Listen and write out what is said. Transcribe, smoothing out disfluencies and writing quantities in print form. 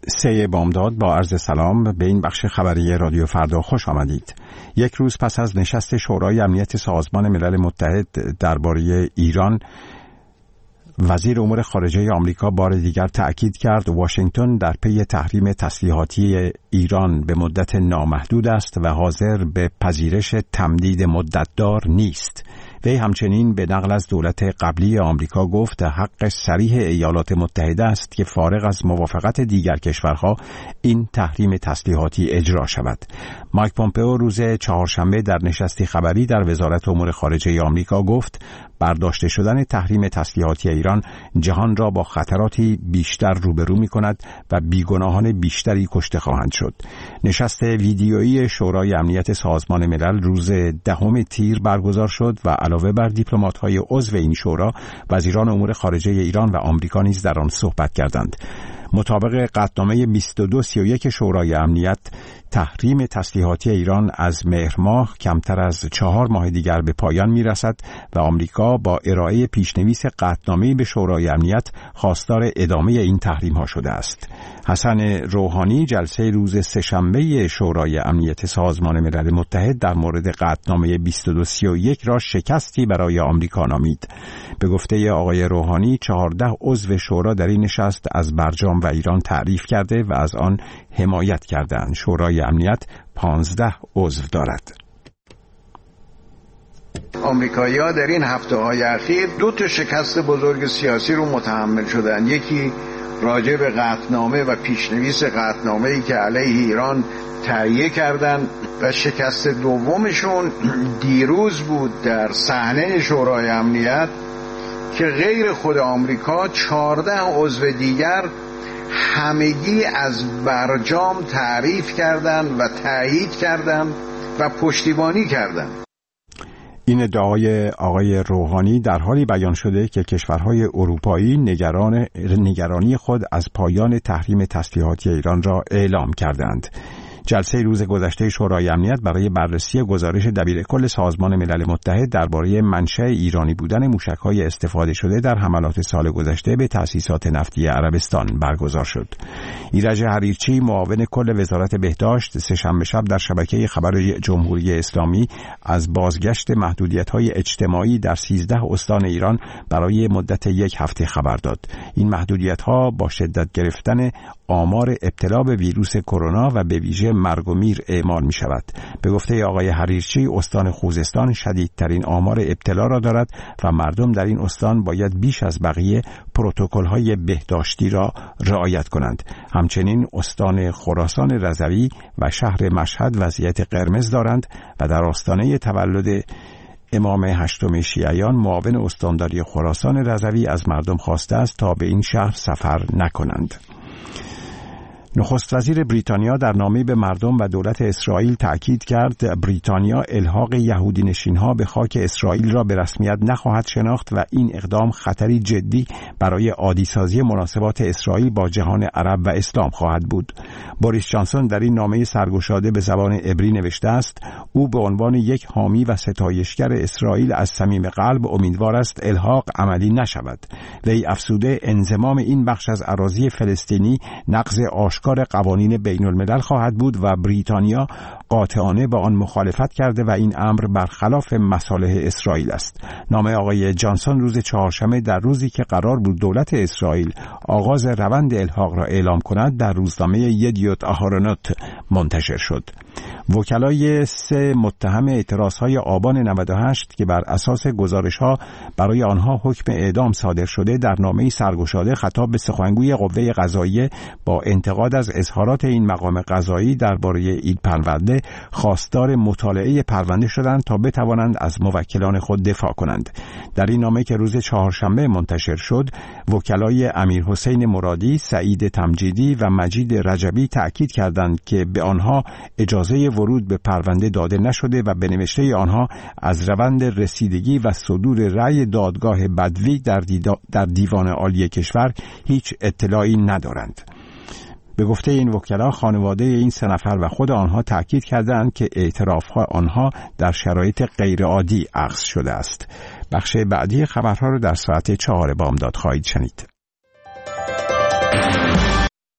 3 بامداد با عرض سلام به این بخش خبری رادیو فردا خوش آمدید. یک روز پس از نشست شورای امنیت سازمان ملل متحد درباره ایران، وزیر امور خارجه آمریکا بار دیگر تأکید کرد واشنگتن در پی تحریم تسلیحاتی ایران به مدت نامحدود است و حاضر به پذیرش تمدید مدتدار نیست. وی همچنین به نقل از دولت قبلی آمریکا گفت حق صریح ایالات متحده است که فارغ از موافقت دیگر کشورها این تحریم تسلیحاتی اجرا شود. مایک پومپئو روز چهارشنبه در نشستی خبری در وزارت امور خارجه آمریکا گفت برداشته شدن تحریم تسلیحاتی ایران جهان را با خطراتی بیشتر روبرو می‌کند و بیگناهان بیشتری کشته خواهند شد. نشست ویدیویی شورای امنیت سازمان ملل روز 10 تیر برگزار شد و علاوه بر دیپلمات‌های عضو این شورا، وزیران امور خارجه ایران و آمریکا نیز در آن صحبت کردند. مطابق قطعنامه 2231 شورای امنیت، تحریم تسلیحاتی ایران از مهر ماه کمتر از 4 ماه دیگر به پایان میرسد و آمریکا با ارائه پیشنویس قطعنامه‌ای به شورای امنیت خواستار ادامه این تحریم ها شده است. حسن روحانی جلسه روز سه‌شنبه شورای امنیت سازمان ملل متحد در مورد قطعنامه 2231 را شکستی برای آمریکا نامید. به گفته آقای روحانی 14 عضو شورا در این نشست از برجام و ایران تعریف کرده و از آن حمایت کردند. شورای امنیت 15 عضو دارد. آمریکایی‌ها در این هفته‌های اخیر 2 شکست بزرگ سیاسی رو متحمل شدند. یکی راجع به قطعنامه و پیشنویس قطعنامه‌ای که علیه ایران تهیه کردند و شکست دومشون دیروز بود در صحنه شورای امنیت که غیر خود آمریکا 14 عضو دیگر همگی از برجام تعریف کردند و تایید کردند و پشتیبانی کردند. این ادعای آقای روحانی در حالی بیان شده که کشورهای اروپایی نگرانی خود از پایان تحریم تسلیحاتی ایران را اعلام کردند. جلسه روز گذشته شورای امنیت برای بررسی گزارش دبیرکل سازمان ملل متحد درباره منشأ ایرانی بودن موشک‌های استفاده شده در حملات سال گذشته به تأسیسات نفتی عربستان برگزار شد. ایرج حریرچی معاون کل وزارت بهداشت سه‌شنبه شب در شبکه خبر جمهوری اسلامی از بازگشت محدودیت‌های اجتماعی در 13 استان ایران برای مدت 1 هفته خبر داد. این محدودیت‌ها با شدت گرفتن آمار ابتلا به ویروس کرونا و به ویژه مرگ و میر اعمال می شود. به گفته آقای حریرچی استان خوزستان شدیدترین آمار ابتلا را دارد و مردم در این استان باید بیش از بقیه پروتکل‌های بهداشتی را رعایت کنند. همچنین استان خراسان رضوی و شهر مشهد وضعیت قرمز دارند و در آستانه تولد امام 8 شیعیان معاون استانداری خراسان رضوی از مردم خواسته است تا به این شهر سفر نکنند. نخست وزیر بریتانیا در نامه‌ای به مردم و دولت اسرائیل تأکید کرد بریتانیا الحاق یهودی نشین‌ها به خاک اسرائیل را به رسمیت نخواهد شناخت و این اقدام خطری جدی برای عادی‌سازی مناسبات اسرائیل با جهان عرب و اسلام خواهد بود. بوریس جانسون در این نامه سرگشاده به زبان عبری نوشته است او به عنوان یک حامی و ستایشگر اسرائیل از صمیم قلب امیدوار است الحاق عملی نشود. وی افزوده انضمام این بخش از اراضی فلسطینی نقض کار قوانین بین الملل خواهد بود و بریتانیا قاطعانه با آن مخالفت کرده و این امر برخلاف مصالح اسرائیل است. نامه آقای جانسون روز چهارشنبه در روزی که قرار بود دولت اسرائیل آغاز روند الحاق را اعلام کند در روزنامه یدیوت آهارونوت منتشر شد. وکلای 3 متهم اعتراضهای آبان 98 که بر اساس گزارش‌ها برای آنها حکم اعدام صادر شده در نامه‌ای سرگشاده خطاب به سخنگوی قوه قضاییه با انتقاد از اظهارات این مقام قضایی درباره عید پرونده خواستار مطالعه پرونده شدند تا بتوانند از موکلان خود دفاع کنند. در این نامه که روز چهارشنبه منتشر شد، وکلای امیرحسین مرادی، سعید تمجیدی و مجید رجبی تأکید کردند که به آنها اجازه ورود به پرونده داده نشده و به نوشته آنها از روند رسیدگی و صدور رأی دادگاه بدوی در دیوان عالی کشور هیچ اطلاعی ندارند. به گفته این وکلا خانواده این 3 نفر و خود آنها تأکید کردند که اعترافها آنها در شرایط غیرعادی اخذ شده است. بخش بعدی خبرها رو در ساعت 4 بامداد خواهید شنید.